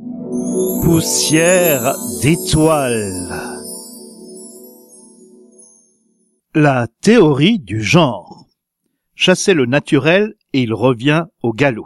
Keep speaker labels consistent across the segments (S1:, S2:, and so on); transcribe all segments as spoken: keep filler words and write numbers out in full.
S1: Poussière d'étoiles. La théorie du genre. Chasser le naturel et il revient au galop.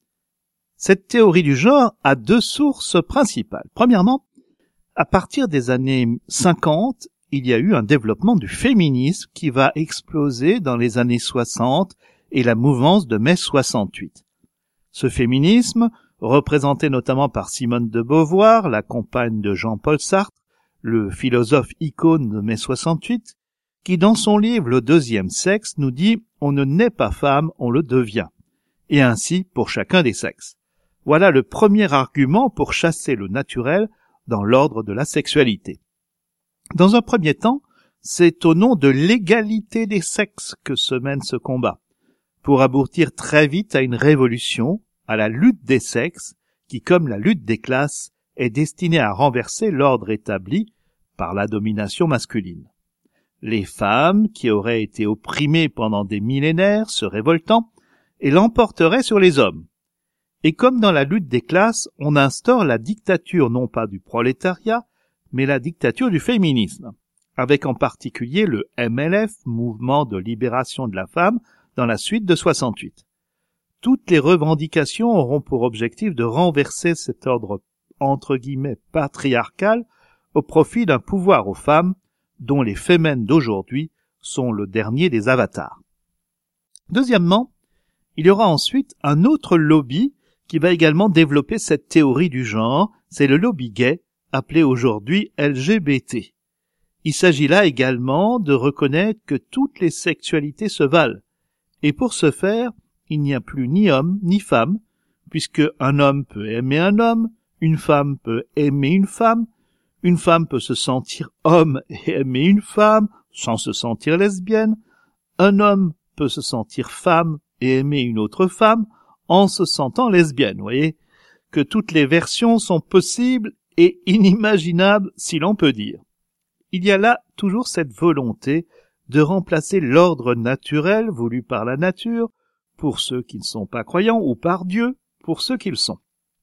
S1: Cette théorie du genre a deux sources principales. Premièrement, à partir des années cinquante, il y a eu un développement du féminisme qui va exploser dans les années soixante et la mouvance de mai soixante-huit. Ce féminisme, représenté notamment par Simone de Beauvoir, la compagne de Jean-Paul Sartre, le philosophe icône de mai soixante-huit, qui dans son livre Le deuxième sexe nous dit « On ne naît pas femme, on le devient », et ainsi pour chacun des sexes. Voilà le premier argument pour chasser le naturel dans l'ordre de la sexualité. Dans un premier temps, c'est au nom de l'égalité des sexes que se mène ce combat, pour aboutir très vite à une révolution, à la lutte des sexes, qui, comme la lutte des classes, est destinée à renverser l'ordre établi par la domination masculine. Les femmes, qui auraient été opprimées pendant des millénaires, se révoltant, et l'emporteraient sur les hommes. Et comme dans la lutte des classes, on instaure la dictature non pas du prolétariat, mais la dictature du féminisme, avec en particulier le M L F, Mouvement de libération de la femme, dans la suite de soixante-huit. Toutes les revendications auront pour objectif de renverser cet ordre entre guillemets patriarcal au profit d'un pouvoir aux femmes dont les fémènes d'aujourd'hui sont le dernier des avatars. Deuxièmement, il y aura ensuite un autre lobby qui va également développer cette théorie du genre, c'est le lobby gay, appelé aujourd'hui L G B T. Il s'agit là également de reconnaître que toutes les sexualités se valent, et pour ce faire, il n'y a plus ni homme ni femme, puisque un homme peut aimer un homme, une femme peut aimer une femme, une femme peut se sentir homme et aimer une femme sans se sentir lesbienne, un homme peut se sentir femme et aimer une autre femme en se sentant lesbienne. Vous voyez que toutes les versions sont possibles et inimaginables si l'on peut dire. Il y a là toujours cette volonté de remplacer l'ordre naturel voulu par la nature pour ceux qui ne sont pas croyants ou par Dieu pour ceux qui le sont.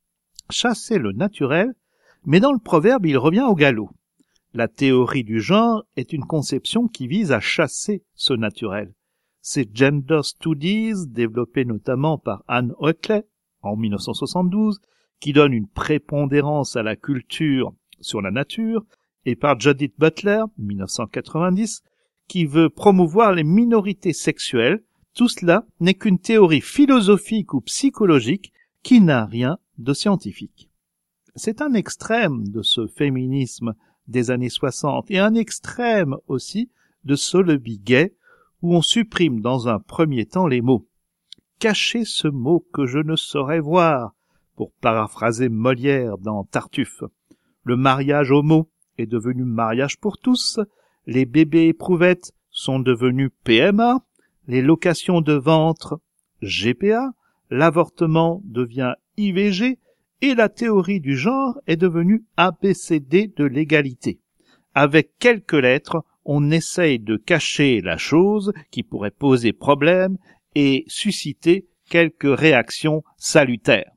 S1: Chasser le naturel, mais dans le proverbe il revient au galop. La théorie du genre est une conception qui vise à chasser ce naturel. Ces gender studies, développés notamment par Anne Oakley en mille neuf cent soixante-douze, qui donnent une prépondérance à la culture sur la nature, et par Judith Butler, mille neuf cent quatre-vingt-dix, qui veut promouvoir les minorités sexuelles. Tout cela n'est qu'une théorie philosophique ou psychologique qui n'a rien de scientifique. C'est un extrême de ce féminisme des années soixante et un extrême aussi de ce lobby gay où on supprime dans un premier temps les mots. Cachez ce mot que je ne saurais voir, pour paraphraser Molière dans Tartuffe. Le mariage homo est devenu mariage pour tous, les bébés éprouvettes sont devenus P M A, les locations de ventre G P A, l'avortement devient I V G et la théorie du genre est devenue A B C D de l'égalité. Avec quelques lettres, on essaye de cacher la chose qui pourrait poser problème et susciter quelques réactions salutaires.